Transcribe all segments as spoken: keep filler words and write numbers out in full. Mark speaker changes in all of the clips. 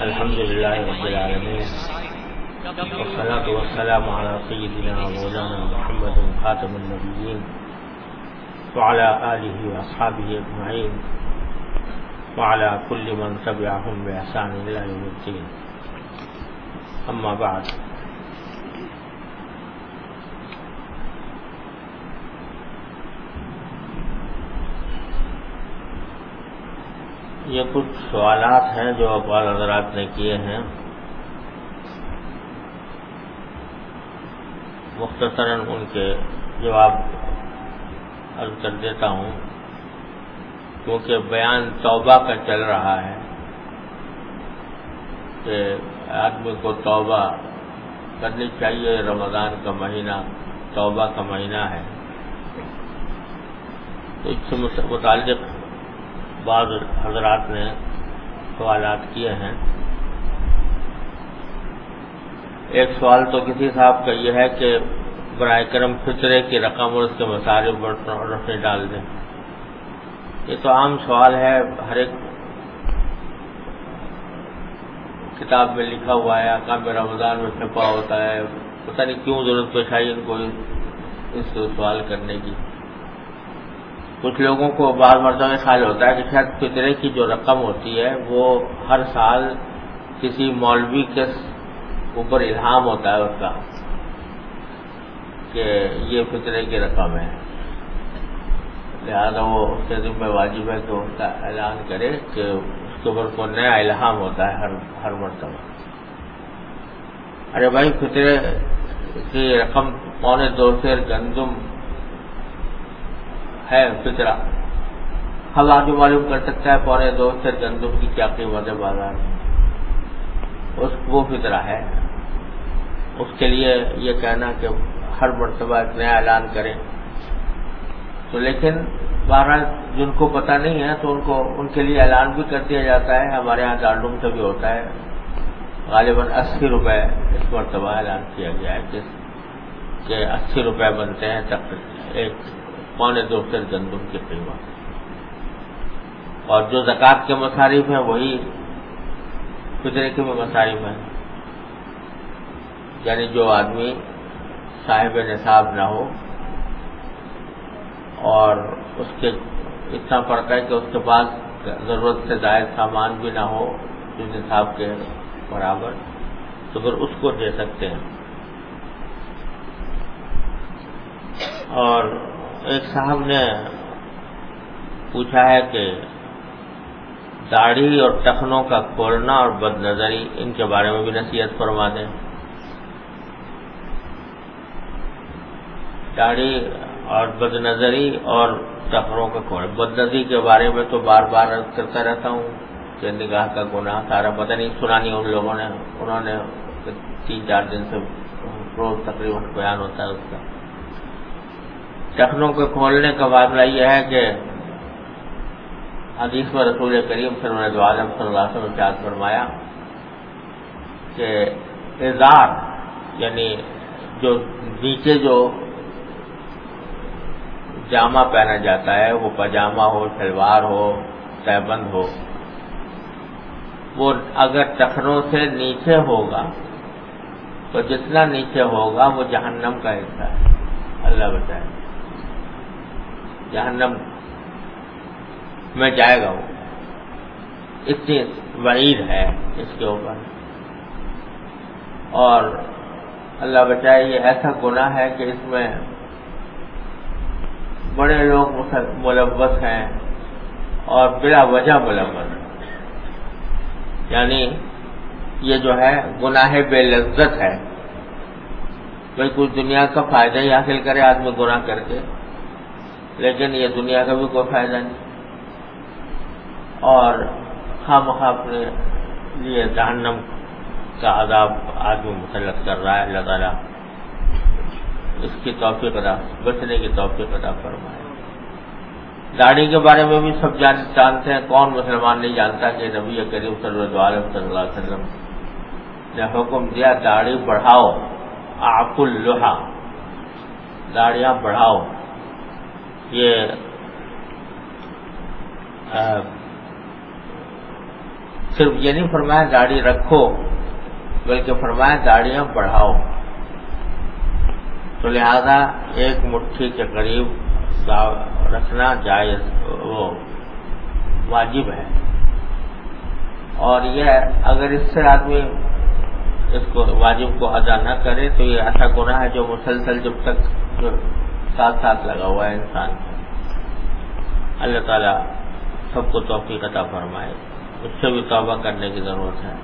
Speaker 1: الحمد لله رب العالمين والصلاة والسلام على سيدنا مولانا محمد خاتم النبيين وعلى آله وأصحابه أجمعين وعلى كل من تبعهم بإحسان إلى يوم الدين. أما بعد، یہ کچھ سوالات ہیں جو بعض حضرات نے کیے ہیں. مختصراً ان کے جواب عرض کر دیتا ہوں، کیونکہ بیان توبہ کا چل رہا ہے کہ آدمی کو توبہ کرنی چاہیے. رمضان کا مہینہ توبہ کا مہینہ ہے، تو اس سے متعلق بعض حضرات نے سوالات کیے ہیں. ایک سوال تو کسی صاحب کا یہ ہے کہ براہ کرم فطرے کی رقم اور اس کے مصارف برتن ڈال دیں. یہ تو عام سوال ہے، ہر ایک کتاب میں لکھا ہوا ہے، احکام رمضان میں چھپا ہوتا ہے. پتہ نہیں کیوں ضرورت پیش آئی ان کو اس سوال کرنے کی. کچھ لوگوں کو بعض مرتبہ خیال ہوتا ہے کہ شاید فطرے کی جو رقم ہوتی ہے وہ ہر سال کسی مولوی کے اوپر الہام ہوتا ہے اس کا کہ یہ فطرے کی رقم ہے، لہذا وہ اس کے ذمہ واجب ہے کہ اس کا اعلان کرے کہ اس کے اوپر کو نیا الہام ہوتا ہے ہر ہر مرتبہ. ارے بھائی، فطرے کی رقم پونے دو سیر گندم ہے فطرہ. ہم آدمی معلوم کر سکتا ہے پونے دو سیر گندم کی کیا قیمت ہے بازار میں. اس وہ فطرہ ہے. اس کے لیے یہ کہنا کہ ہر مرتبہ ایک نیا اعلان کریں تو، لیکن بہرحال جن کو پتہ نہیں ہے تو ان کو ان کے لیے اعلان بھی کر دیا جاتا ہے. ہمارے یہاں دارالعلوم سے بھی ہوتا ہے. غالباً اسی روپے اس مرتبہ اعلان کیا گیا ہے کہ اسی روپے بنتے ہیں تک ایک پونے دو سیر گندم کی قیمت. اور جو زکوٰۃ کے مصارف ہیں وہی فطرے کے بھی مصارف ہیں. یعنی جو آدمی صاحب نصاب نہ ہو اور اس کے اتنا فرق ہے کہ اس کے پاس ضرورت سے زائد سامان بھی نہ ہو جو نصاب کے برابر، تو پھر اس کو دے سکتے ہیں. اور ایک صاحب نے پوچھا ہے کہ داڑھی اور ٹخنوں کا کھولنا اور بد نظری، ان کے بارے میں بھی نصیحت فرما دیں. داڑھی اور بد نظری اور ٹخنوں کا کھولنا، بد نظری کے بارے میں تو بار بار عرض کرتا رہتا ہوں کہ نگاہ کا گناہ سارا پتہ نہیں سنا نہیں ان لوگوں نے. انہوں نے تین چار دن سے روز تقریباً بیان ہوتا ہے اس کا. ٹخنوں کے کھولنے کا معاملہ یہ ہے کہ حدیث میں رسول کریم صلی اللہ علیہ وسلم نے ارشاد فرمایا کہ ازار یعنی جو نیچے جو جامہ پہنا جاتا ہے، وہ پاجامہ ہو، شلوار ہو، تہبند ہو، وہ اگر ٹخنوں سے نیچے ہوگا تو جتنا نیچے ہوگا وہ جہنم کا حصہ ہے. اللہ بچائے، جہنم میں جائے گا وہ. اتنی وعید ہے اس کے اوپر. اور اللہ بچائے، یہ ایسا گناہ ہے کہ اس میں بڑے لوگ ملوث ہیں اور بلا وجہ ملوث ہیں. یعنی یہ جو ہے گناہ بے لذت ہے. بھائی کچھ دنیا کا فائدہ ہی حاصل کرے آدمی گناہ کر کے، لیکن یہ دنیا کا بھی کوئی فائدہ نہیں، اور خواہ مخواہ اپنے لیے جہنم کا عذاب آدمی مسلط کر رہا ہے. اللہ تعالیٰ اس کی توفیق عطا، بچنے کی توفیق عطا فرمائے. داڑھی کے بارے میں بھی سب جانتے ہیں. کون مسلمان نہیں جانتا کہ نبی کریم صلی اللہ علیہ وسلم نے حکم دیا داڑھی بڑھاؤ، اعفوا اللحى، داڑیاں بڑھاؤ. یہ صرف یہ نہیں فرمایا داڑھی رکھو، بلکہ فرمایا داڑیاں بڑھاؤ. تو لہذا ایک مٹھی کے قریب رکھنا جائز وہ واجب ہے. اور یہ اگر اس سے آدمی اس کو واجب کو ادا نہ کرے تو یہ ایسا گناہ ہے جو مسلسل جب تک ساتھ ساتھ لگا ہوا ہے انسان کو. اللہ تعالیٰ سب کو توفیق عطا فرمائے. اس سے بھی توبہ کرنے کی ضرورت ہے.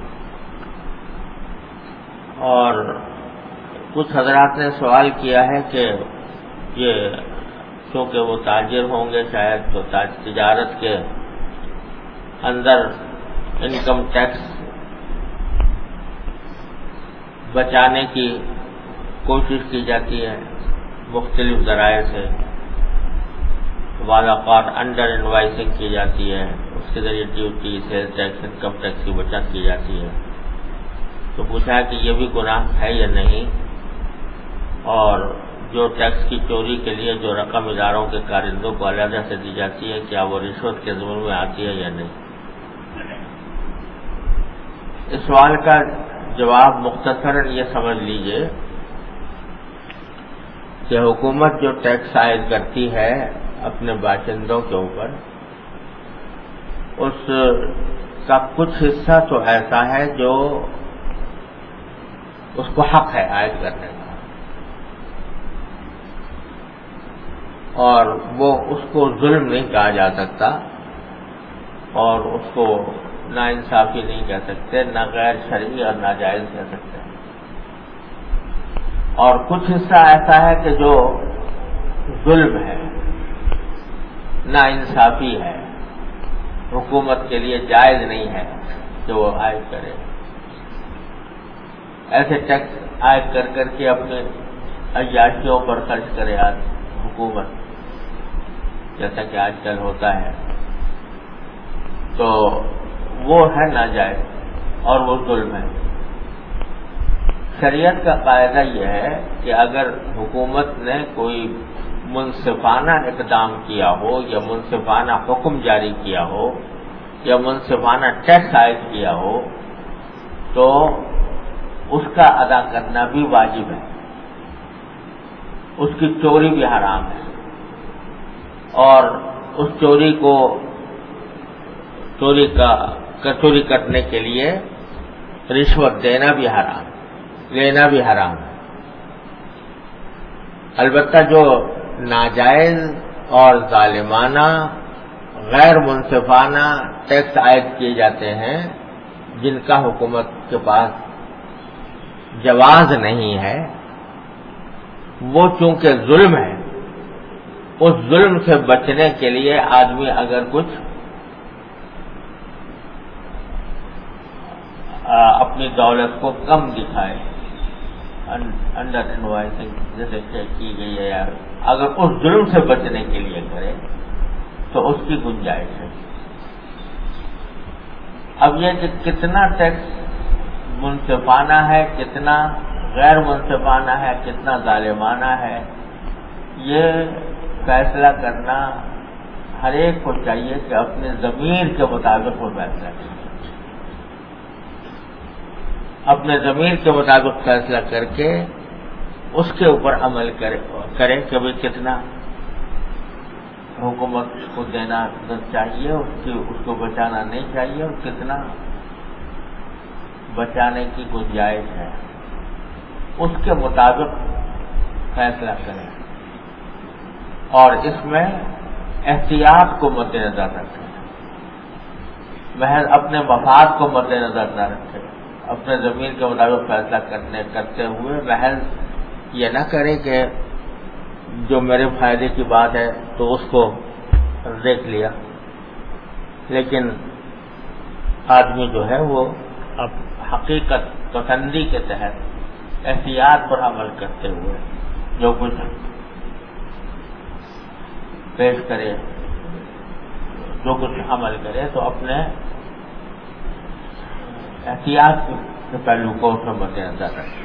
Speaker 1: اور کچھ حضرات نے سوال کیا ہے کہ یہ کیونکہ وہ تاجر ہوں گے شاید تو تجارت کے اندر انکم ٹیکس بچانے کی کوشش کی جاتی ہے مختلف ذرائع سے. بعض اوقات انڈر انوائسنگ کی جاتی ہے، اس کے ذریعے duty sales tax income tax کی بچت کی جاتی ہے. تو پوچھا کہ یہ بھی گناہ ہے یا نہیں، اور جو ٹیکس کی چوری کے لیے جو رقم اداروں کے کارندوں کو علیحدہ سے دی جاتی ہے کیا وہ رشوت کے ضمن میں آتی ہے یا نہیں. اس سوال کا جواب مختصراً یہ سمجھ لیجئے کہ حکومت جو ٹیکس عائد کرتی ہے اپنے باشندوں کے اوپر، اس کا کچھ حصہ تو ایسا ہے جو اس کو حق ہے عائد کرنے کا، اور وہ اس کو ظلم نہیں کہا جا سکتا، اور اس کو ناانصافی نہیں کہہ سکتے، نہ غیر شرعی اور ناجائز کہہ سکتے. اور کچھ حصہ ایسا ہے کہ جو ظلم ہے، ناانصافی ہے، حکومت کے لیے جائز نہیں ہے کہ وہ عائد کرے. ایسے ٹیکس عائد کر کر کے اپنے عیاشیوں پر خرچ کرے آج حکومت، جیسا کہ آج کل ہوتا ہے، تو وہ ہے ناجائز اور وہ ظلم ہے. شریعت کا قاعدہ یہ ہے کہ اگر حکومت نے کوئی منصفانہ اقدام کیا ہو یا منصفانہ حکم جاری کیا ہو یا منصفانہ ٹیکس عائد کیا ہو تو اس کا ادا کرنا بھی واجب ہے. اس کی چوری بھی حرام ہے، اور اس چوری کو چوری کا چوری کرنے کے لیے رشوت دینا بھی حرام، لینا بھی حرام ہے. البتہ جو ناجائز اور ظالمانہ غیر منصفانہ ٹیکس عائد کیے جاتے ہیں جن کا حکومت کے پاس جواز نہیں ہے، وہ چونکہ ظلم ہے، اس ظلم سے بچنے کے لیے آدمی اگر کچھ اپنی دولت کو کم دکھائے، انڈر انوائسنگ جیسے کہ کی گئی ہے، اگر اس ظلم سے بچنے کے لیے کرے تو اس کی گنجائش ہے. اب یہ کہ کتنا ٹیکس منصفانہ ہے، کتنا غیر منصفانہ ہے، کتنا ظالمانہ ہے، یہ فیصلہ کرنا ہر ایک کو چاہیے کہ اپنے ضمیر کے مطابق وہ فیصلہ کرے، اپنے ضمیر کے مطابق فیصلہ کر کے اس کے اوپر عمل کرے کرے کہ بھئی کتنا حکومت کو دینا چاہیے، اس کی اس کو بچانا نہیں چاہیے، اور کتنا بچانے کی گنجائش ہے، اس کے مطابق فیصلہ کریں. اور اس میں احتیاط کو مد نظر رکھیں، محض اپنے مفاد کو مد نظر نہ رکھیں، اپنے ضمیر کے مطابق فیصلہ کرنے کرتے ہوئے محض یہ نہ کرے کہ جو میرے فائدے کی بات ہے تو اس کو دیکھ لیا، لیکن آدمی جو ہے وہ اب حقیقت پسندی کے تحت احتیاط پر عمل کرتے ہوئے جو کچھ پیش کرے، جو کچھ عمل کرے تو اپنے احتیاط کے پہلو کو اس میں مد نظر رکھے.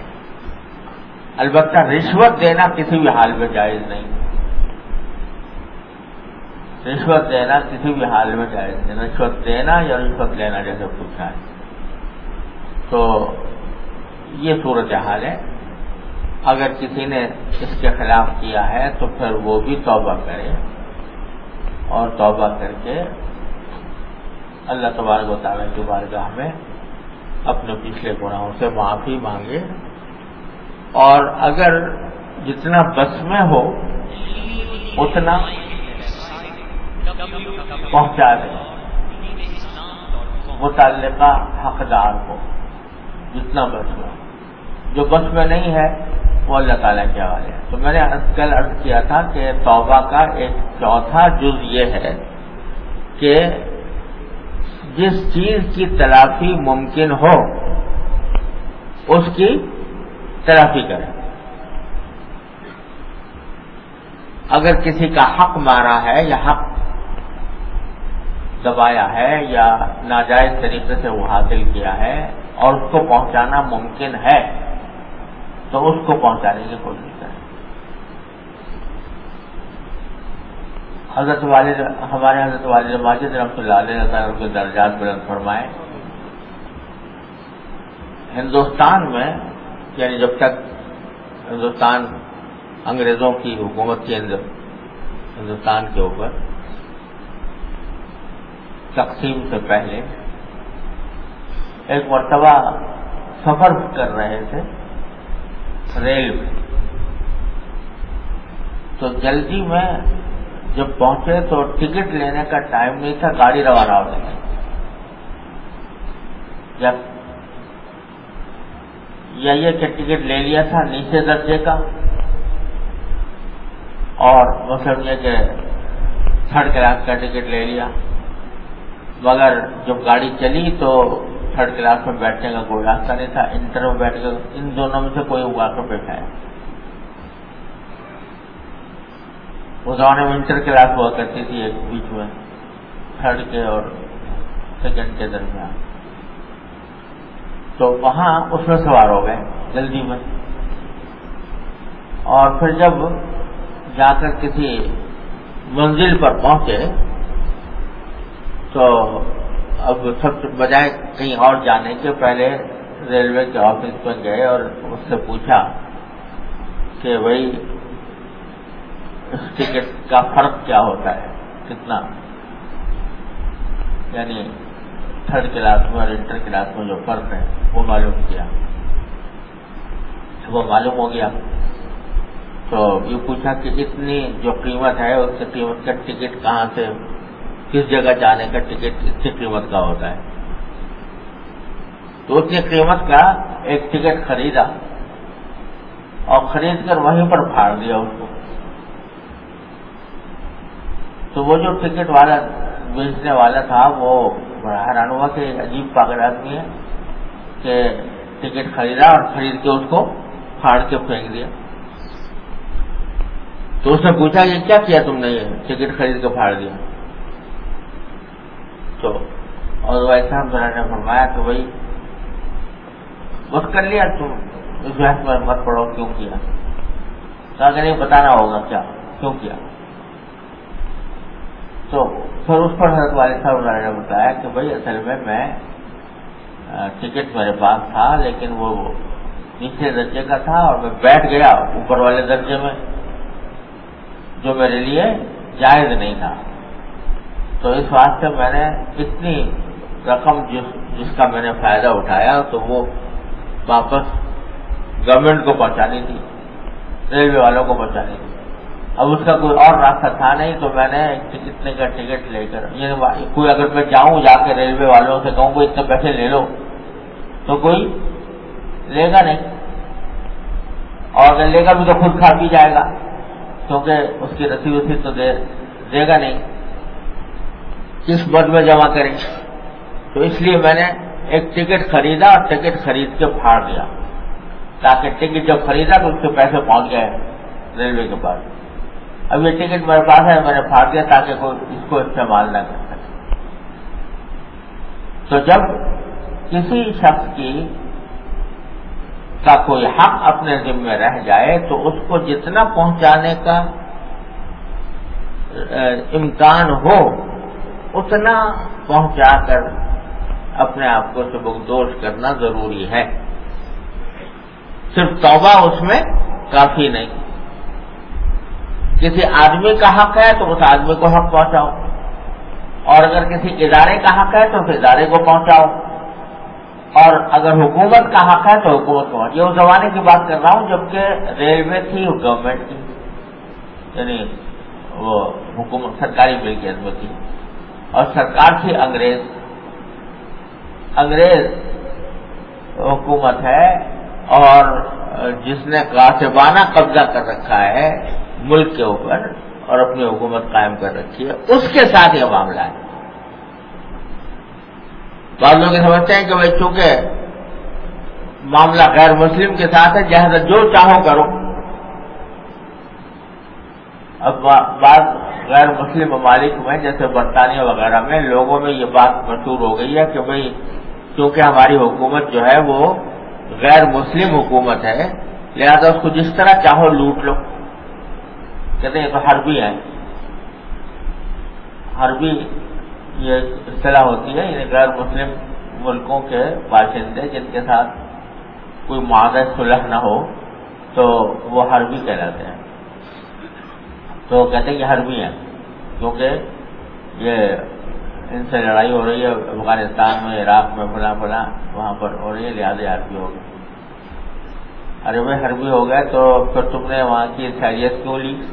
Speaker 1: البتہ رشوت دینا کسی بھی حال میں جائز نہیں. رشوت دینا کسی بھی حال میں جائز نہیں، رشوت دینا یا رشوت لینا جیسے پوچھا ہے. تو یہ صورتحال ہے. اگر کسی نے اس کے خلاف کیا ہے تو پھر وہ بھی توبہ کرے اور توبہ کر کے اللہ تبارک و تعالیٰ کی بارگاہ میں اپنے پچھلے گناہوں سے معافی مانگے، اور اگر جتنا بس میں ہو اتنا پہنچا دے متعلقہ حقدار کو، جتنا بس میں. جو بس میں نہیں ہے وہ اللہ تعالیٰ کے حوالے ہے. تو میں نے کل عرض کیا تھا کہ توبہ کا ایک چوتھا جز یہ ہے کہ جس چیز کی تلافی ممکن ہو اس کی تلافی کریں. اگر کسی کا حق مارا ہے یا حق دبایا ہے یا ناجائز طریقے سے وہ حاصل کیا ہے اور اس کو پہنچانا ممکن ہے تو اس کو پہنچانے کی کوشش کریں. حضرت والد ہمارے حضرت والد ماجد رحمۃ اللہ علیہ تعالیٰ کے درجات بلند فرمائے. ہندوستان میں یعنی جب تک ہندوستان انگریزوں کی حکومت کے اندر ہندوستان کے اوپر تقسیم سے پہلے ایک مرتبہ سفر کر رہے تھے ریل میں، تو جلدی میں جب پہنچے تو ٹکٹ لینے کا ٹائم نہیں تھا، گاڑی روانہ ہو گئی. جب یا یہ کہ ٹکٹ لے لیا تھا نیچے درجے کا، اور وہ سمجھے کہ تھرڈ کلاس کا ٹکٹ لے لیا، مگر جب گاڑی چلی تو تھرڈ کلاس میں بیٹھنے کا کوئی راستہ نہیں تھا. انٹر میں بیٹھ کر ان دونوں میں سے کوئی اگا کر بیٹھا ہے. اس زمانے میں انٹر کلاس ہوا کرتی تھی ایک بیچ میں تھرڈ کے اور سیکنڈ کے درمیان. تو وہاں اس میں سوار ہو گئے جلدی میں، اور پھر جب جا کر کسی منزل پر پہنچے تو اب سب بجائے کہیں اور جانے کے پہلے ریلوے کے آفس میں گئے اور اس سے پوچھا کہ بھائی اس ٹکٹ کا فرق کیا ہوتا ہے، کتنا، یعنی تھرڈ کلاس میں اور انٹر کلاس میں جو فرق ہے وہ معلوم کیا. وہ معلوم ہو گیا تو یہ پوچھا کہ اتنی جو قیمت ہے اس کی قیمت کا ٹکٹ کہاں سے، کس جگہ جانے کا ٹکٹ اتنی قیمت کا ہوتا ہے. تو اتنی قیمت کا ایک ٹکٹ خریدا اور خرید کر وہیں پر پھاڑ دیا اس کو. تو وہ جو ٹکٹ والا بیچنے والا تھا وہ بڑا حیران ہوا کہ عجیب پاگل آدمی ہے کہ ٹکٹ خریدا اور خرید کے اس کو پھاڑ کے پھینک دیا. تو اس نے پوچھا کہ کیا کیا تم نے، یہ ٹکٹ خرید کے پھاڑ دیا. تو اور ویسا نے فرمایا کہ بھائی بس کر لیا تم اس بحث میں مت پڑو، کیوں کیا؟ کہا کہ نہیں بتانا ہوگا کیا کیوں کیا. تو پھر اس پر حضرت والد صاحب نے بتایا کہ بھائی اصل میں میں ٹکٹ میرے پاس تھا لیکن وہ نیچے درجے کا تھا اور میں بیٹھ گیا اوپر والے درجے میں جو میرے لیے جائز نہیں تھا. تو اس واسطے میں نے اتنی رقم جس جس کا میں نے فائدہ اٹھایا تو وہ واپس گورنمنٹ کو پہنچانی تھی، ریلوے والوں کو پہنچانی تھی. اب اس کا کوئی اور راستہ تھا نہیں تو میں نے کتنے کا ٹکٹ لے کر، یعنی کوئی اگر میں جاؤں جا کے ریلوے والوں سے کہوں کوئی اتنے پیسے لے لو تو کوئی لے گا نہیں، اور اگر لے گا بھی تو خود کھا پی جائے گا کیونکہ اس کی رسید وسید تو دے دے گا نہیں، کس مد میں جمع کریں. تو اس لیے میں نے ایک ٹکٹ خریدا اور ٹکٹ خرید کے پھاڑ دیا تاکہ ٹکٹ جب خریدا تو اس کے پیسے پہنچ گئے ریلوے کے پاس. اب یہ ٹکٹ میرے پاس ہے میں نے پھاڑ دیا تاکہ کوئی اس کو استعمال نہ کر سکے. تو جب کسی شخص کی کا کوئی حق اپنے ذمہ رہ جائے تو اس کو جتنا پہنچانے کا امکان ہو اتنا پہنچا کر اپنے آپ کو سبکدوش کرنا ضروری ہے. صرف توبہ اس میں کافی نہیں. کسی آدمی کا حق ہے تو اس آدمی کو حق پہنچاؤ، اور اگر کسی ادارے کا حق ہے تو اس ادارے کو پہنچاؤ، اور اگر حکومت کا حق ہے تو حکومت کو پہنچاؤ. یہ اس زمانے کی بات کر رہا ہوں جبکہ ریلوے تھی گورنمنٹ کی، یعنی وہ حکومت سرکاری ملکیت میں تھی، اور سرکار تھی انگریز. انگریز حکومت ہے اور جس نے غاصبانہ قبضہ کر رکھا ہے ملک کے اوپر اور اپنی حکومت قائم کر رکھی ہے، اس کے ساتھ یہ معاملہ ہے. بعض لوگ یہ سمجھتے ہیں کہ بھائی چونکہ معاملہ غیر مسلم کے ساتھ ہے لہذا جو چاہو کرو. اب بعض غیر مسلم ممالک میں جیسے برطانیہ وغیرہ میں لوگوں میں یہ بات مشہور ہو گئی ہے کہ بھئی چونکہ ہماری حکومت جو ہے وہ غیر مسلم حکومت ہے لہذا اس کو جس طرح چاہو لوٹ لو. کہتے ہیں یہ تو حربی ہیں. حربی یہ اصطلاح ہوتی ہے، یعنی غیر مسلم ملکوں کے باشندے جن کے ساتھ کوئی معاہدہ صلح نہ ہو تو وہ حربی کہلاتے ہیں. تو کہتے ہیں کہ حربی ہیں کیونکہ یہ ان سے لڑائی ہو رہی ہے افغانستان میں، عراق میں، فلاں فلاں وہاں پر ہو رہی ہے لہٰذا حربی ہو گئے. ارے بھائی حربی ہو گئے تو پھر تم نے وہاں کی شہریت کیوں لی؟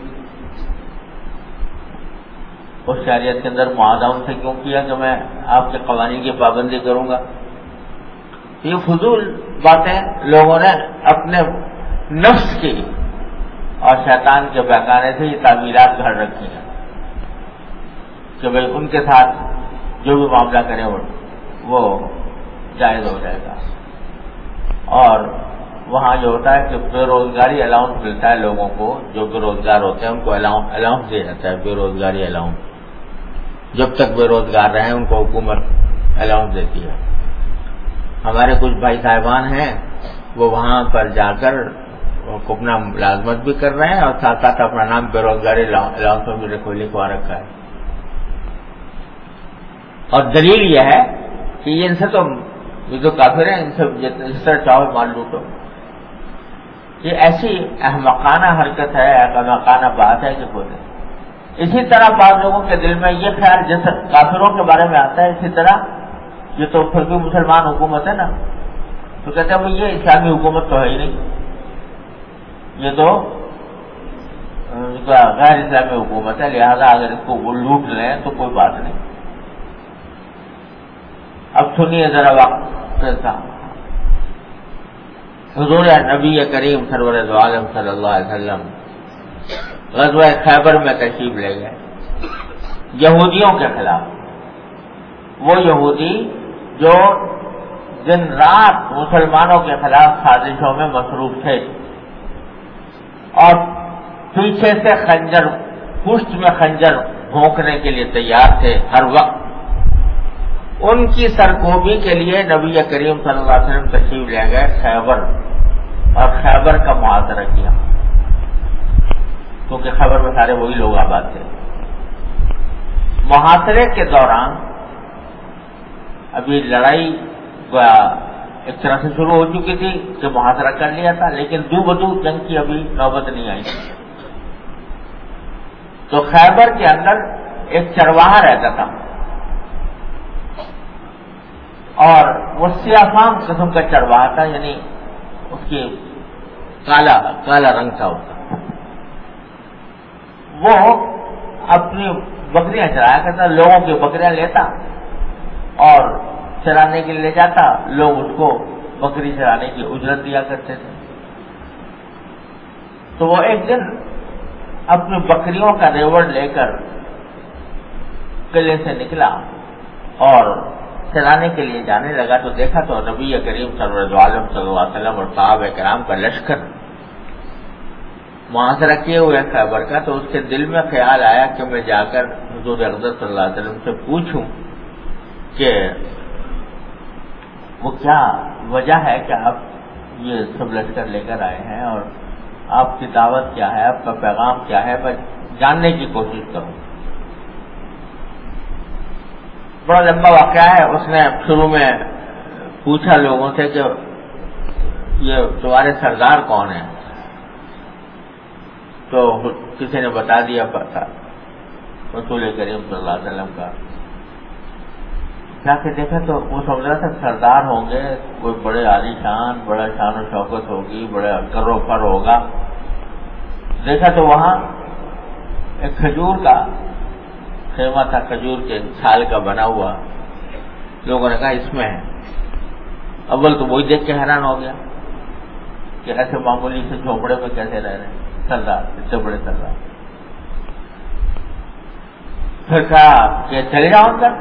Speaker 1: اس شہریت کے اندر معاہدہ ان سے کیوں کیا کہ میں آپ کے قوانین کی پابندی کروں گا؟ یہ فضول باتیں لوگوں نے اپنے نفس کی اور شیطان کے بہکانے سے یہ تعمیرات گھڑ رکھی ہیں کہ بھئی ان کے ساتھ جو بھی معاملہ کرے وہ جائز ہو جائے گا. اور وہاں جو ہوتا ہے کہ بے روزگاری الاؤنس ملتا ہے لوگوں کو، جو بے روزگار ہوتے ہیں ان کو الاؤنس دیا جاتا ہے، بے روزگاری الاؤنس. جب تک بے روزگار رہیں ان کو حکومت الاؤنس دیتی ہے. ہمارے کچھ بھائی صاحبان ہیں وہ وہاں پر جا کر اپنا ملازمت بھی کر رہے ہیں اور ساتھ ساتھ اپنا نام بے روزگاری الاؤنس میں بھی لکھوا رکھا ہے. اور دلیل یہ ہے کہ ان سے تو یہ جو کافر ہیں ان سے جس طرح چاہو مال لوٹو. یہ ایسی احمقانہ حرکت ہے، احمقانہ بات ہے کہ کوئی نہیں. اسی طرح بعض لوگوں کے دل میں یہ خیال جیسے کافروں کے بارے میں آتا ہے، اسی طرح یہ تو پھر بھی مسلمان حکومت ہے نا، تو کہتے ہیں یہ اسلامی حکومت تو ہے ہی نہیں، یہ تو غیر اسلامی حکومت ہے لہذا اگر اس کو وہ لوٹ لیں تو کوئی بات نہیں. اب سنیے ذرا وقت کیسا حضور نبی کریم سرور دو عالم صلی اللہ علیہ وسلم غزوہ خیبر میں تشریف لے گئے یہودیوں کے خلاف. وہ یہودی جو دن رات مسلمانوں کے خلاف سازشوں میں مصروف تھے اور پیچھے سے خنجر پشت میں خنجر بھونکنے کے لیے تیار تھے ہر وقت. ان کی سرکوبی کے لیے نبی کریم صلی اللہ علیہ وسلم تشریف لے گئے خیبر اور خیبر کا محاصرہ کیا کیونکہ خیبر میں سارے وہی لوگ آباد تھے. محاصرے کے دوران ابھی لڑائی ایک طرح سے شروع ہو چکی تھی کہ محاصرہ کر لیا تھا لیکن دو بدو جنگ کی ابھی نوبت نہیں آئی. تو خیبر کے اندر ایک چرواہا رہتا تھا اور وہ سیاہفام قسم کا چرواہا تھا، یعنی اس کی کالا کالا رنگ تھا اس کا. وہ اپنی بکریاں چرایا کرتا، لوگوں کی بکریاں لیتا اور چرانے کے لیے لے جاتا. لوگ اس کو بکری چرانے کی اجرت دیا کرتے تھے. تو وہ ایک دن اپنی بکریوں کا ریوڑ لے کر قلعے سے نکلا اور چرانے کے لیے جانے لگا تو دیکھا تو نبی کریم صلی اللہ علیہ وسلم اور صحابہ کرام کا لشکر محاصرہ کیے ہوئے خیبر کا. تو اس کے دل میں خیال آیا کہ میں جا کر حضور اقدس صلی اللہ علیہ وسلم سے پوچھوں کہ وہ کیا وجہ ہے کہ آپ یہ سب لشکر لے کر آئے ہیں اور آپ کی دعوت کیا ہے، آپ کا پیغام کیا ہے، میں جاننے کی کوشش کروں. بڑا لمبا واقعہ ہے. اس نے شروع میں پوچھا لوگوں سے کہ یہ تمہارے سردار کون ہیں؟ تو کسی نے بتا دیا پتا رسول کریم صلی اللہ علیہ وسلم کا. جا کے دیکھا تو وہ سمجھ رہا تھا سردار ہوں گے، کوئی بڑے عالی شان، بڑا شان و شوکت ہوگی، بڑے کر و فر ہوگا. دیکھا تو وہاں ایک کھجور کا خیمہ تھا، کھجور کے چھال کا بنا ہوا. لوگوں نے کہا اس میں ہے. اول تو وہی دیکھ کے حیران ہو گیا کہ ایسے معمولی سے جھوپڑے میں کیسے رہ رہے ہیں سردار، اتنے بڑے سردار. پھر کہا کہ چلے جاؤ اندر.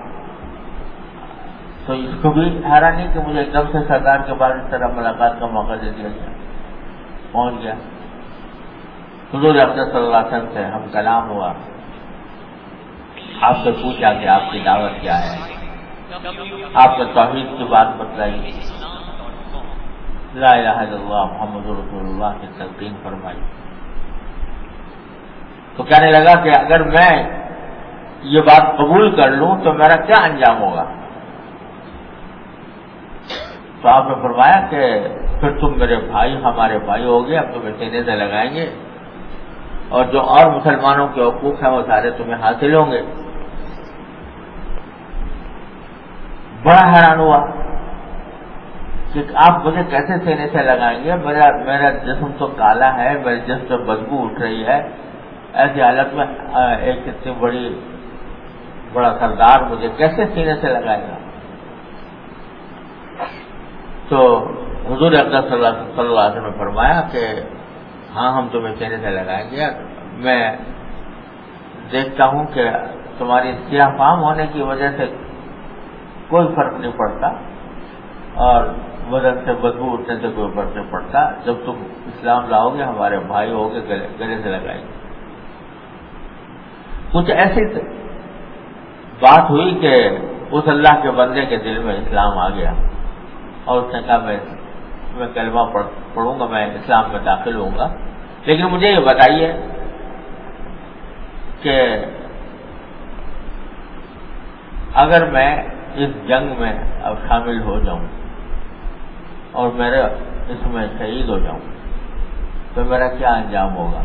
Speaker 1: تو اس کو بھی حیرانی کہ مجھے ایک دم سے سردار کے بعد اس طرح ملاقات کا موقع دے دیا گیا. پہنچ گیا. حضور اقدس صلی اللہ علیہ وسلم سے ہم کلام ہوا. آپ سے پوچھا کہ آپ کی دعوت کیا ہے. آپ نے توحید کی بات بتلائی، لا الہ الا اللہ محمد رسول اللہ کی تلقین فرمائی. تو کہنے لگا کہ اگر میں یہ بات قبول کر لوں تو میرا کیا انجام ہوگا؟ تو آپ نے فرمایا کہ پھر تم میرے بھائی ہمارے بھائی ہوگے، اب تمہیں سینے سے لگائیں گے اور جو اور مسلمانوں کے حقوق ہیں وہ سارے تمہیں حاصل ہوں گے. بڑا حیران ہوا کہ آپ مجھے کیسے سینے سے لگائیں گے؟ میرا میرا جسم تو کالا ہے، میرے جسم سے بدبو اٹھ رہی ہے. ایسی حالت میں ایک اتنی بڑی بڑا سردار مجھے کیسے سینے سے لگائے گا؟ تو حضور اقدس صلی اللہ علیہ وسلم نے فرمایا کہ ہاں ہم تمہیں سینے سے لگائیں گے. میں دیکھتا ہوں کہ تمہاری سیاہ فام ہونے کی وجہ سے کوئی فرق نہیں پڑتا اور بدن سے بدبو اٹھنے سے کوئی فرق نہیں پڑتا. جب تم اسلام لاؤ گے ہمارے بھائی ہوگے، گلے گلے سے لگائیں گے. کچھ ایسی بات ہوئی کہ اس اللہ کے بندے کے دل میں اسلام آ گیا اور اس نے کہا میں میں کلمہ پڑھوں گا، میں اسلام میں داخل ہوں گا. لیکن مجھے یہ بتائیے کہ اگر میں اس جنگ میں اب شامل ہو جاؤں اور میرے اس میں شہید ہو جاؤں تو میرا کیا انجام ہوگا؟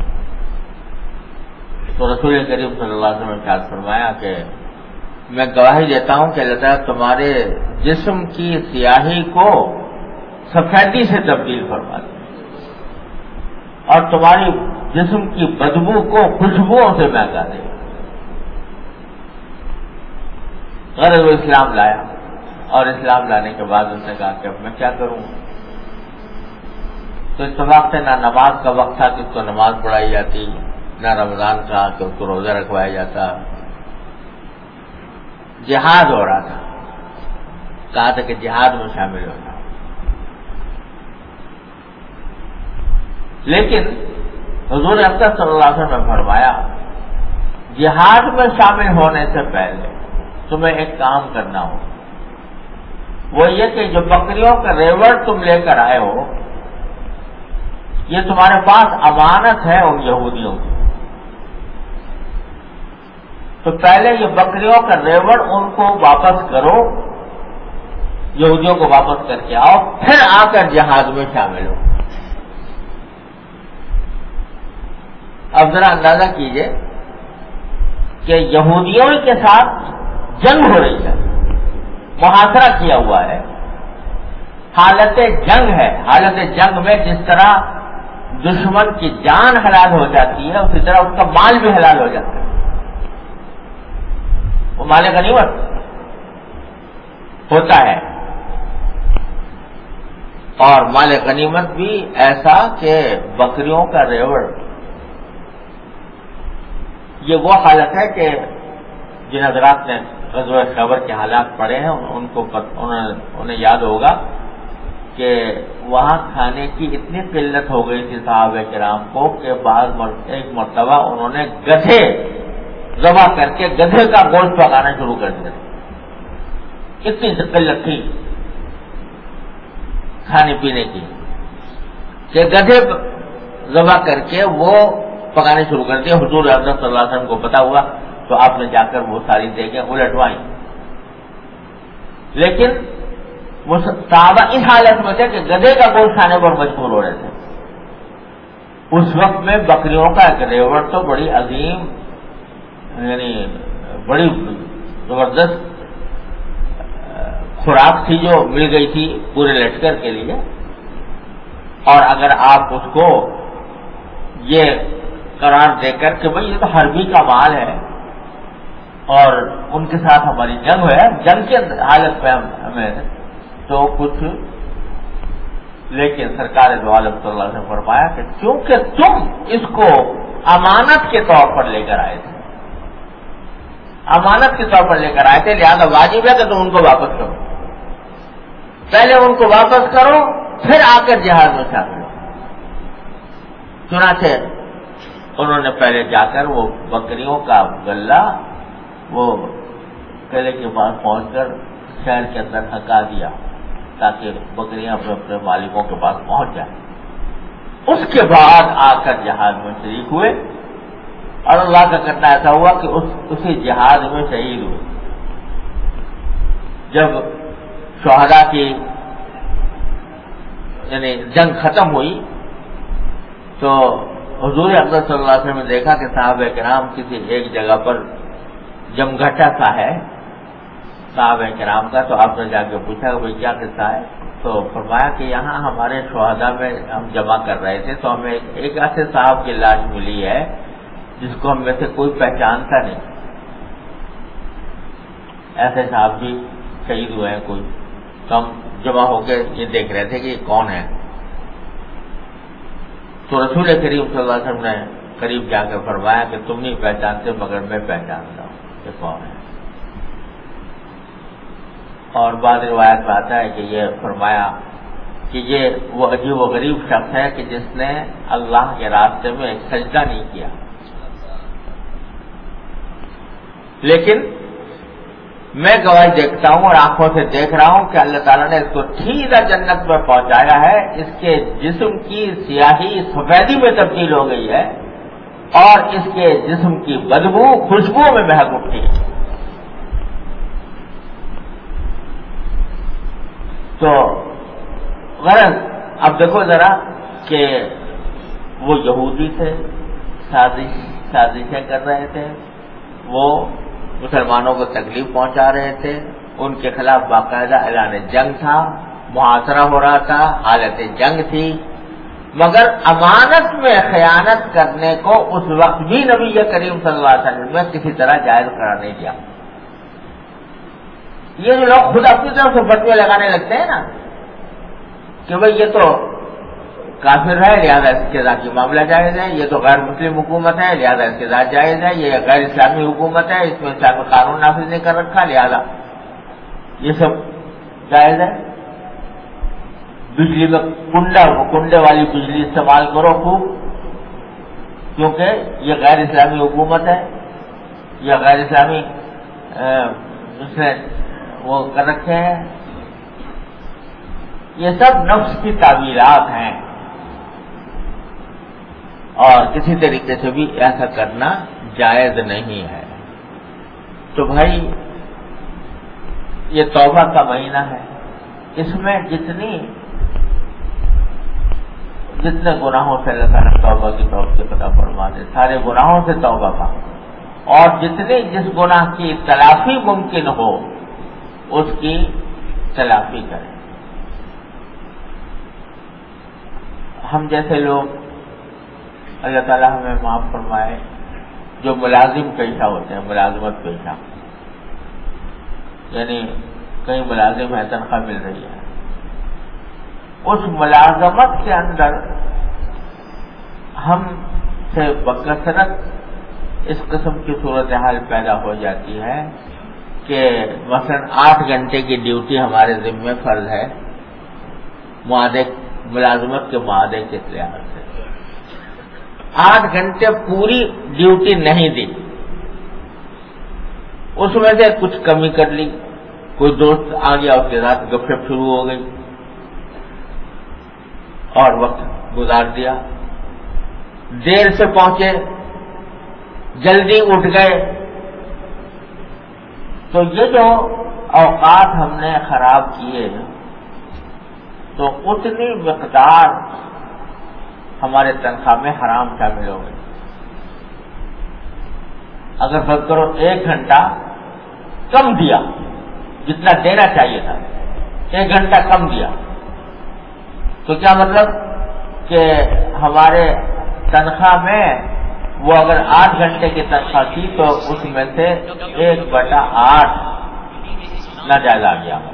Speaker 1: تو رسول کریم صلی اللہ علیہ وسلم نے ارشاد فرمایا کہ میں گواہی دیتا ہوں کہ اللہ تعالیٰ تمہارے جسم کی سیاہی کو سفیدی سے تبدیل فرما دے اور تمہاری جسم کی بدبو کو خوشبوؤں سے مہکا دے. غرض وہ اسلام لایا اور اسلام لانے کے بعد اس نے کہا کہ اب میں کیا کروں؟ تو اتفاق سے نہ نماز کا وقت تھا کہ اس کو نماز پڑھائی جاتی، نہ رمضان کا کہ اس کو روزہ رکھوایا جاتا. جہاد ہو رہا تھا، کہا تھا کہ جہاد میں شامل ہونا. لیکن حضور اقدس صلی اللہ علیہ وسلم نے فرمایا جہاد میں شامل ہونے سے پہلے تمہیں ایک کام کرنا ہو، وہ یہ کہ جو بکریوں کا ریوڑ تم لے کر آئے ہو یہ تمہارے پاس امانت ہے ان یہودیوں کی. تو پہلے یہ بکریوں کا ریوڑ ان کو واپس کرو، یہودیوں کو واپس کر کے آؤ، پھر آ کر جہاد میں شامل ہو. اب ذرا اندازہ کیجئے کہ یہودیوں کے ساتھ جنگ ہو رہی ہے، محاصرہ کیا ہوا ہے، حالت جنگ ہے. حالت جنگ میں جس طرح دشمن کی جان حلال ہو جاتی ہے اسی طرح اس کا مال بھی حلال ہو جاتا ہے. وہ مال غنیمت ہوتا ہے اور مال غنیمت بھی ایسا کہ بکریوں کا ریوڑ. یہ وہ حالت ہے کہ جن حضرات نے غزوہ خیبر کے حالات پڑھے ہیں ان کو انہیں یاد ہوگا کہ وہاں کھانے کی اتنی قلت ہو گئی تھی صحابہ کرام کو کہ بعض ایک مرتبہ انہوں نے گدھے ذبح کر کے گدھے کا گوشت پکانا شروع کر دیا. اتنی قلت تھی کھانے پینے کی کہ گدھے ذبح کر کے وہ پکانے شروع کر دیا. حضور اقدس صلی اللہ علیہ وسلم کو پتا ہوا تو آپ نے جا کر وہ ساری دیگیں الٹوائیں لیکن صحابہ اس حالت میں تھے کہ گدھے کا گوشت کھانے پر مجبور ہو رہے تھے. اس وقت میں بکریوں کا ایک ریوڑ تو بڑی عظیم یعنی بڑی زبردست خوراک تھی جو مل گئی تھی پورے لشکر کے لیے. اور اگر آپ اس کو یہ قرار دے کر کہ بھئی یہ تو حربی کا مال ہے اور ان کے ساتھ ہماری جنگ ہے، جنگ کی حالت میں ہمیں تو کچھ، لیکن سرکار دو عالم صلی اللہ علیہ وسلم نے فرمایا کہ چونکہ تم اس کو امانت کے طور پر لے کر آئے تھے، امانت کے طور پر لے کر آئے تھے، لہذا واجب ہے کہ تم ان کو واپس کرو. پہلے ان کو واپس کرو پھر آ کر جہاد میں شامل ہو. چنانچہ انہوں نے پہلے جا کر وہ بکریوں کا غلہ وہ قلعے کے پاس پہنچ کر شہر کے اندر ہکا دیا تاکہ بکریاں اپنے اپنے مالکوں کے پاس پہنچ جائیں. اس کے بعد آ کر جہاد میں شریک ہوئے اور اللہ کا کرنا ایسا ہوا کہ اس اسی جہاد میں شہید ہوئے. جب شہداء کی یعنی جنگ ختم ہوئی تو حضور اقدس صلی اللہ علیہ وسلم نے دیکھا کہ صحابہ کرام کسی ایک جگہ پر جمگھٹا سا ہے صحابہ کرام کا. تو آپ نے جا کے پوچھا کہ بھائی کیا قصہ ہے؟ تو فرمایا کہ یہاں ہمارے شہداء میں ہم جمع کر رہے تھے تو ہمیں ایک ایسے صاحب کی لاش ملی ہے جس کو ہم میں سے کوئی پہچانتا نہیں. ایسے صاحب بھی شہید ہوئے ہیں کوئی، تو ہم جمع ہو کے یہ دیکھ رہے تھے کہ یہ کون ہے. تو رسول کریم صلی اللہ علیہ وسلم نے قریب جا کر فرمایا کہ تم نہیں پہچانتے مگر میں پہچانتا ہوں کہ کون ہے. اور بعض روایت میں آتا ہے کہ یہ فرمایا کہ یہ وہ عجیب و غریب شخص ہے کہ جس نے اللہ کے راستے میں ایک سجدہ نہیں کیا، لیکن میں گواہی دیکھتا ہوں اور آنکھوں سے دیکھ رہا ہوں کہ اللہ تعالیٰ نے اس کو سیدھا جنت میں پہنچایا ہے. اس کے جسم کی سیاہی سفیدی میں تبدیل ہو گئی ہے اور اس کے جسم کی بدبو خوشبو میں مہک اٹھی ہے. تو غرض اب دیکھو ذرا کہ وہ یہودی تھے، سازش سازشیں کر رہے تھے، وہ مسلمانوں کو تکلیف پہنچا رہے تھے، ان کے خلاف باقاعدہ اعلان جنگ تھا، محاصرہ ہو رہا تھا، حالت جنگ تھی، مگر امانت میں خیانت کرنے کو اس وقت بھی نبی کریم صلی اللہ علیہ وسلم نے کسی طرح جائز قرار نہیں دیا. یہ جو لوگ خود اپنی طرف سے فتوے لگانے لگتے ہیں نا کہ بھئی یہ تو کافر ہے لہذا اس کے ذات معاملہ جائز ہے، یہ تو غیر مسلم حکومت ہے لہذا اس کے ذات جائز ہے، یہ غیر اسلامی حکومت ہے اس میں اسلامی قانون نافذ نہیں کر رکھا لہذا یہ سب جائز ہے. بجلی میں کنڈا کنڈے والی بجلی استعمال کرو خوب کیونکہ یہ غیر اسلامی حکومت ہے، یہ غیر اسلامی اس نے وہ کر رکھے ہیں. یہ سب نفس کی تعبیرات ہیں اور کسی طریقے سے بھی ایسا کرنا جائز نہیں ہے. تو بھائی یہ توبہ کا مہینہ ہے، اس میں جتنی جتنے گناہوں سے اللہ تعالیٰ توبہ کی توفیق عطا فرما دے، سارے گناہوں سے توبہ کا، اور جتنی جس گناہ کی تلافی ممکن ہو اس کی تلافی کریں. ہم جیسے لوگ اللہ تعالیٰ ہمیں معاف فرمائے جو ملازم پیشہ ہوتے ہیں، ملازمت پیشہ، یعنی کئی ملازم ہے تنخواہ مل رہی ہے، اس ملازمت کے اندر ہم سے بکثرت اس قسم کی صورتحال پیدا ہو جاتی ہے کہ مثلا آٹھ گھنٹے کی ڈیوٹی ہمارے ذمہ فرض ہے معاہدے ملازمت کے معاہدے کے لحاظ سے، آٹھ گھنٹے پوری ڈیوٹی نہیں دی، اس میں سے کچھ کمی کر لی، کوئی دوست آ گیا اس کے ساتھ گپ شپ شروع ہو گئی اور وقت گزار دیا، دیر سے پہنچے، جلدی اٹھ گئے. تو یہ جو اوقات ہم نے خراب کیے تو اتنی مقدار ہمارے تنخواہ میں حرام شامل ہو گئی. اگر فرض کرو ایک گھنٹہ کم دیا جتنا دینا چاہیے تھا، ایک گھنٹہ کم دیا، تو کیا مطلب کہ ہمارے تنخواہ میں وہ اگر آٹھ گھنٹے کی تنخواہ تھی تو اس میں سے ایک بٹا آٹھ ناجائز آ گیا.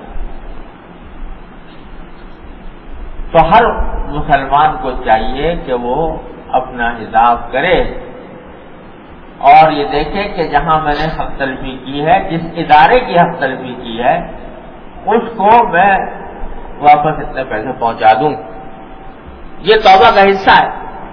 Speaker 1: تو ہر مسلمان کو چاہیے کہ وہ اپنا حساب کرے اور یہ دیکھے کہ جہاں میں نے حق تلفی کی ہے، جس ادارے کی حق تلفی کی ہے، اس کو میں واپس اتنے پیسے پہنچا دوں. یہ توبہ کا حصہ ہے.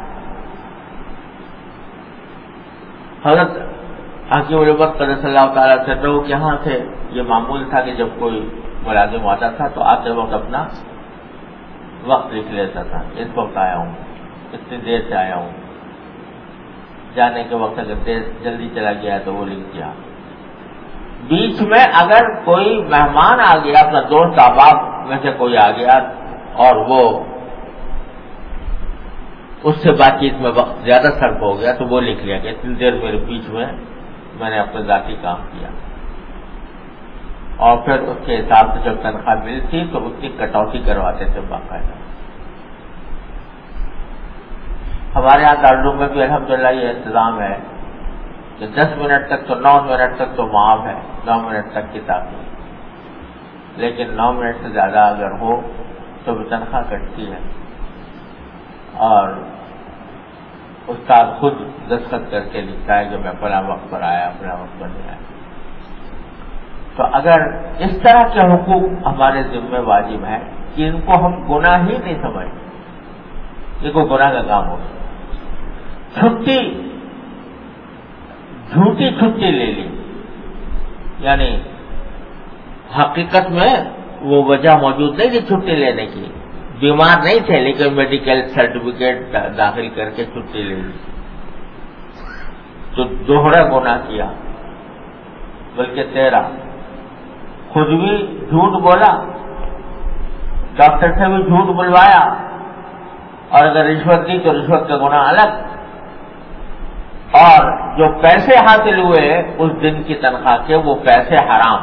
Speaker 1: حضرت حکیم الامت قدس اللہ تعالیٰ سے تو یہاں سے یہ معمول تھا کہ جب کوئی ملازم آتا تھا تو آتے وقت اپنا وقت لکھ لیتا تھا، اس وقت آیا ہوں، اتنی دیر سے آیا ہوں. جانے کے وقت اگر دیر جلدی چلا گیا تو وہ لکھ دیا. بیچ میں اگر کوئی مہمان آ گیا، اپنا دوست احباب میں سے کوئی آ گیا اور وہ اس سے بات چیت میں وقت زیادہ صرف ہو گیا تو وہ لکھ لیا کہ اتنی دیر میرے بیچ میں میں نے اپنے ذاتی کام کیا. اور پھر اس کے حساب سے جب تنخواہ ملتی تو اس کی کٹوتی کرواتے تھے باقاعدہ. ہمارے یہاں دارالعلوم میں بھی الحمدللہ یہ انتظام ہے کہ دس منٹ تک تو نو منٹ تک تو معاف ہے، نو منٹ تک کی تاخیر، لیکن نو منٹ سے زیادہ اگر ہو تو بھی تنخواہ کٹتی ہے. اور استاد خود دستخط کر کے لکھتا ہے کہ میں فلاں وقت پر آیا، فلاں وقت پر نہیں آیا. تو اگر اس طرح کے حقوق ہمارے ذمہ واجب ہیں کہ ان کو ہم گناہ ہی نہیں سمجھتے، یہ کوئی گناہ کا کام ہوگا. چھٹی، جھوٹی چھٹی لے لی، یعنی حقیقت میں وہ وجہ موجود نہیں تھی چھٹی لینے کی، بیمار نہیں تھے لیکن میڈیکل سرٹیفکیٹ داخل کر کے چھٹی لے لی تو دوہرا گناہ کیا، بلکہ تیرا. خود بھی جھوٹ بولا، ڈاکٹر سے بھی جھوٹ بلوایا، اور اگر رشوت دی تو رشوت کا گناہ الگ. اور جو پیسے حاصل ہوئے اس دن کی تنخواہ کے وہ پیسے حرام.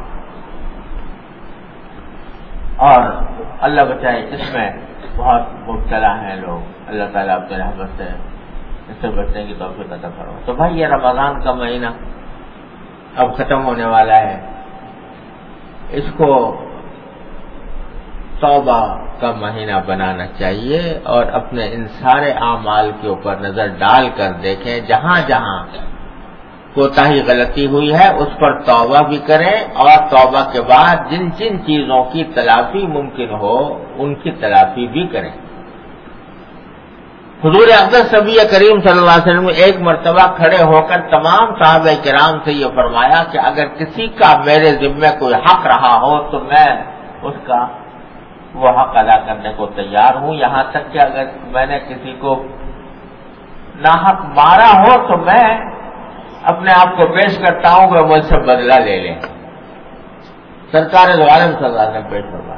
Speaker 1: اور اللہ بچائے اس میں بہت مبتلا ہیں لوگ. اللہ تعالیٰ اپنے رحمت سے اس سے بچنے کی توفیق عطا فرمائے. تو بھائی یہ رمضان کا مہینہ اب ختم ہونے والا ہے، اس کو توبہ کا مہینہ بنانا چاہیے اور اپنے ان سارے اعمال کے اوپر نظر ڈال کر دیکھیں، جہاں جہاں کوتاہی غلطی ہوئی ہے اس پر توبہ بھی کریں، اور توبہ کے بعد جن جن چیزوں کی تلافی ممکن ہو ان کی تلافی بھی کریں. حضور اقدس نبی کریم صلی اللہ علیہ وسلم نے ایک مرتبہ کھڑے ہو کر تمام صحابہ کرام سے یہ فرمایا کہ اگر کسی کا میرے ذمہ کوئی حق رہا ہو تو میں اس کا وہ حق ادا کرنے کو تیار ہوں، یہاں تک کہ اگر میں نے کسی کو ناحق مارا ہو تو میں اپنے آپ کو پیش کرتا ہوں کہ مجھ سے بدلہ لے لیں. سرکار دو عالم صلی اللہ علیہ وسلم پیش فرمایا.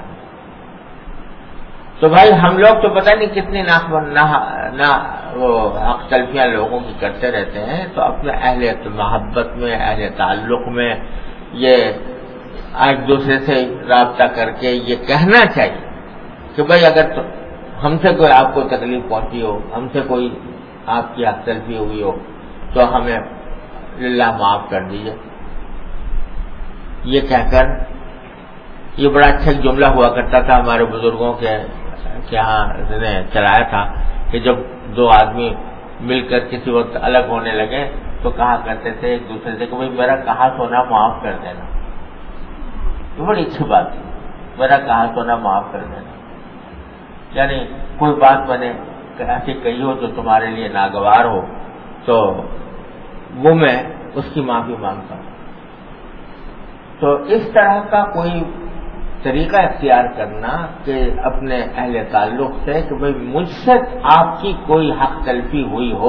Speaker 1: تو بھائی ہم لوگ تو پتہ نہیں کتنی نہ وہ حق تلفیاں لوگوں کی کرتے رہتے ہیں. تو اپنے اہل محبت میں، اہل تعلق میں یہ ایک دوسرے سے رابطہ کر کے یہ کہنا چاہیے کہ بھائی اگر تو ہم سے کوئی آپ کو تکلیف پہنچی ہو، ہم سے کوئی آپ کی حق تلفی ہوئی ہو تو ہمیں للہ معاف کر دیجیے. یہ کہہ کر یہ بڑا اچھا جملہ ہوا کرتا تھا ہمارے بزرگوں کے یہاں نے چلایا تھا کہ جب دو آدمی مل کر کسی وقت الگ ہونے لگے تو کہا کرتے تھے ایک دوسرے سے کہ بھائی میرا کہا سونا معاف کر دینا. یہ بڑی اچھی بات ہے، میرا کہا سونا معاف کر دینا. یعنی کوئی بات میں نے ایسی کہی ہو جو تمہارے لیے ناگوار ہو تو وہ میں اس کی معافی مانگتا ہوں. تو اس طرح کا کوئی طریقہ اختیار کرنا کہ اپنے اہل تعلق سے کہ بھئی مجھ سے آپ کی کوئی حق تلفی ہوئی ہو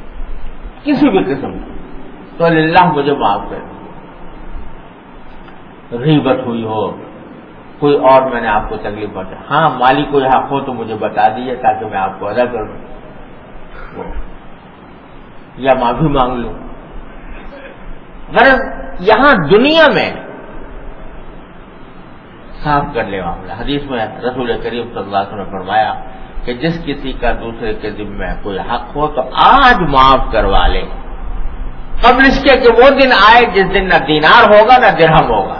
Speaker 1: کسی بھی قسم کی تو للہ مجھے معاف کر دیں. غیبت ہوئی ہو، کوئی اور میں نے آپ کو تکلیف پہنچا، ہاں مالی کوئی حق ہو تو مجھے بتا دیجیے تاکہ میں آپ کو ادا کر دوں یا معافی مانگ لوں۔ غرض یہاں دنیا میں صاف کر لے معاملہ۔ حدیث میں رسول کریم صلی اللہ علیہ وسلم نے فرمایا کہ جس کسی کا دوسرے کے ذمہ کوئی حق ہو تو آج معاف کروا لے، قبل اس کے کہ وہ دن آئے جس دن نہ دینار ہوگا نہ درہم ہوگا۔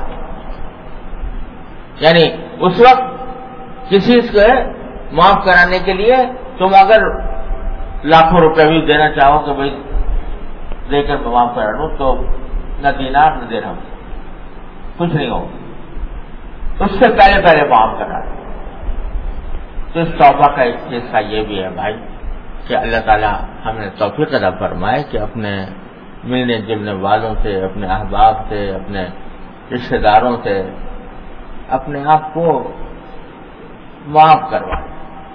Speaker 1: یعنی اس وقت کسی سے معاف کرانے کے لیے تم اگر لاکھوں روپے بھی دینا چاہو کہ بھائی دے کر میں معاف کرا لوں تو نہ دینار نہ درہم، کچھ نہیں ہوگا، اس سے پہلے پہلے معاف کرا دیں۔ تو اس توبہ کا ایک حصہ یہ بھی ہے بھائی کہ اللہ تعالیٰ ہمیں توفیق عطا فرمائے کہ اپنے ملنے جلنے والوں سے، اپنے احباب سے، اپنے رشتے داروں سے اپنے آپ کو معاف کروائے۔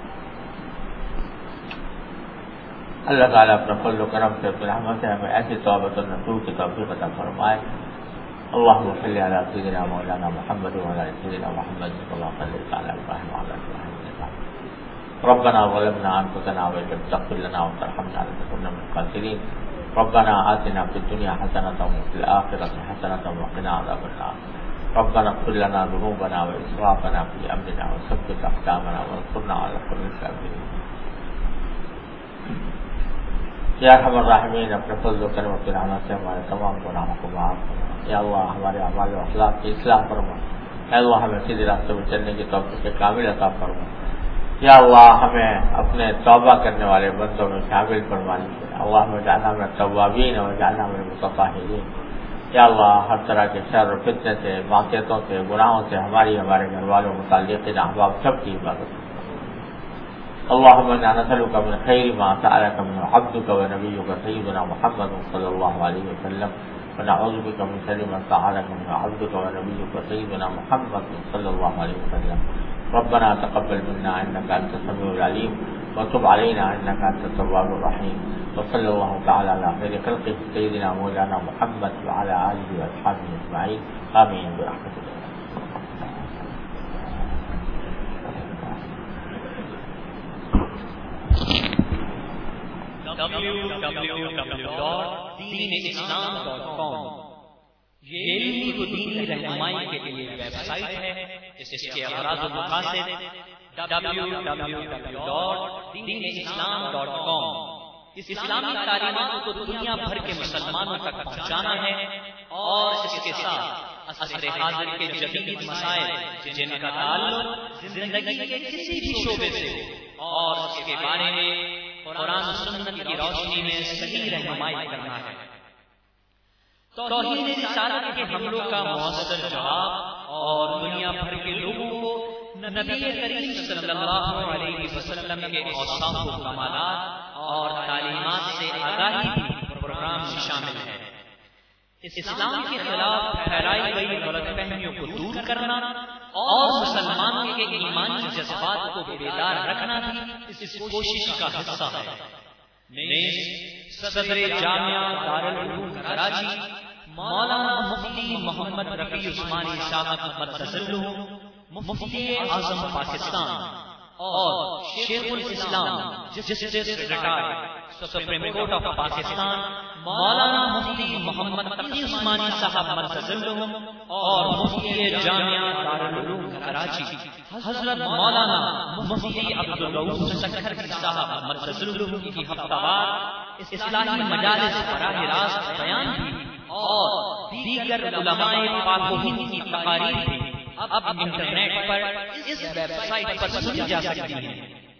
Speaker 1: اللہ تعالیٰ اپنے فضل و کرم سے، اپنے رحمت سے ہمیں ایسی توبۃ النصوح کی توفیق عطا فرمائے۔ اللهم صل على سيدنا مولانا محمد وعلى آل سيدنا محمد كما صليت على ابراهيم وعلى ال ابراهيم ربنا ظلمنا انفسنا وان لم تغفر لنا وترحمنا لنكن من الخاسرين ربنا آتنا في الدنيا حسنة وفي الآخرة حسنة وقنا عذاب النار ربنا اغفر لنا ذنوبنا وإسرافنا في أمرنا وثبت أقدامنا وانصرنا على القوم الكافرين۔ یا ارحم الراحمین، اپنے فضل و کرم و رحمت سے ہمارے تمام گناہوں کو معاف فرما۔ یا اللہ ہمارے اعمال و اخلاق کی اصلاح فرما۔ یا اللہ ہمیں سیدھے راستے پر چلنے کی توفیق کامل عطا فرما۔ یا اللہ ہمیں اپنے توبہ کرنے والے بندوں میں شامل فرما لیجیے۔ اللہ ہمیں جانا میں توابین اور جانا میں متطہرین۔ یا اللہ ہر طرح کے شر و فتنے سے، معصیتوں سے، گناہوں سے ہماری ہمارے گھر والوں متعلقین احباب سب کی حفاظت۔ اللهم انا نسألك من خير ما سألك منه عبدك ونبيك سيدنا محمد صلى الله عليه وسلم ونعوذ بك من شر ما سألك منه عبدك ونبيك سيدنا محمد صلى الله عليه وسلم ربنا تقبل منا انك انت السميع العليم وتب علينا انك انت التواب الرحيم وصلى الله تعالى على خير خلقه سيدنا مولانا محمد وعلى آله واصحابه اجمعين آمين برحمتك۔
Speaker 2: W W W dot Deen Islam dot com یہ علمی و دینی رہنمائی کے لیے ویب سائٹ ہے۔ اس کے اغراض و مقاصد W W W dot Deen Islam dot com اسلامی تعلیمات کو دنیا بھر کے مسلمانوں تک پہنچانا ہے اور اس کے ساتھ عصر حاضر کے جدید مسائل جن کا تعلق زندگی کے کسی بھی شعبے سے اور اس کے بارے میں قرآن و سنت کی روشنی میں صحیح رہنمائی کرنا ہے۔ توحید رسالت کے حملوں کا مؤثر جواب اور دنیا بھر کے لوگوں کو نبی کریم صلی اللہ علیہ وسلم کے اوصاف و کمالات اور تعلیمات سے آگاہی بھی پروگرام میں شامل ہے۔ اسلام کے خلاف پھیلائی گئی غلط فہمیوں کو دور کرنا اور مسلمانوں کے ایمانی جذبات کو بیدار رکھنا بھی اس کوشش کا حصہ ہے۔ نیز صدر جامعہ دارالعلوم کراچی مولانا مفتی محمد رفیع عثمانی صاحب مدثلہ مفتی اعظم پاکستان اور شیخ الاسلام justice retired supreme court of Pakistan مولانا مفتی محمد تقی عثمانی صاحب مدثلہ اور مفتی جامعہ دارالعلوم کراچی حضرت مولانا مفتی عبدالرؤوف سکھر صاحب مدثلہ کی ہفتہ وار اصلاحی مجالس براہ راست بیان بھی اور دیگر علماء پاک و ہند کی تقاریر بھی اب انٹرنیٹ پر اس ویب سائٹ پر سنی جا سکتی ہیں۔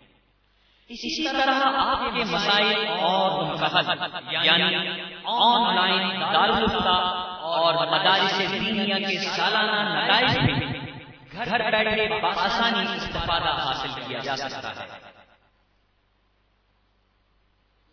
Speaker 2: اسی طرح آپ کے مسائل اور ان کا حل یعنی آن لائن دارالفتہ اور مدارس دینیہ کے سالانہ نتائج بھی گھر بیٹھے بآسانی استفادہ حاصل کیا جا سکتا ہے۔